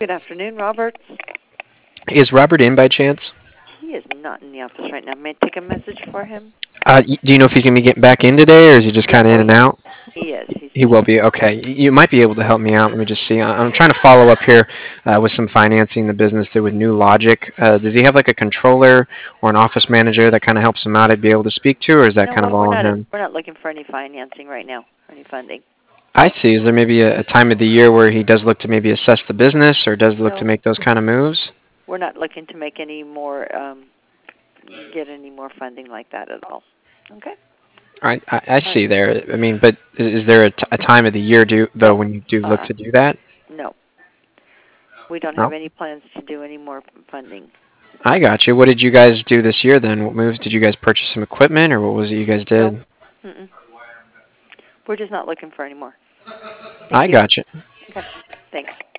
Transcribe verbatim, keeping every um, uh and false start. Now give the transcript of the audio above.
Good afternoon, Robert. Is Robert in by chance? He is not in the office right now. May I take a message for him? Uh, y- do you know if he's going to be getting back in today, or is he just Yes, kind of in and out? he is. He's He will be. Okay. Y- You might be able to help me out. Let me just see. I- I'm trying to follow up here uh, with some financing the business through with New Logic. Uh, does he have like a controller or an office manager that kind of helps him out? I'd be able to speak to, or is that no. kind of Well, we're all on not. him? We're not looking for any financing right now, or any funding. I see. Is there maybe a, a time of the year where he does look to maybe assess the business, or does look to No, make those kind of moves? we're not looking to make any more, um, get any more funding like that at all. Okay. I, I, I All right. see there. I mean, but is, is there a, t- a time of the year do though No. when you do look Uh. to do that? No. We don't have No. any plans to do any more funding. I got you. What did you guys do this year then? What moves did you guys purchase some equipment or what was it you guys No. did? Mm-mm. We're just not looking for any more. Thank I you. got you. Okay. Thanks.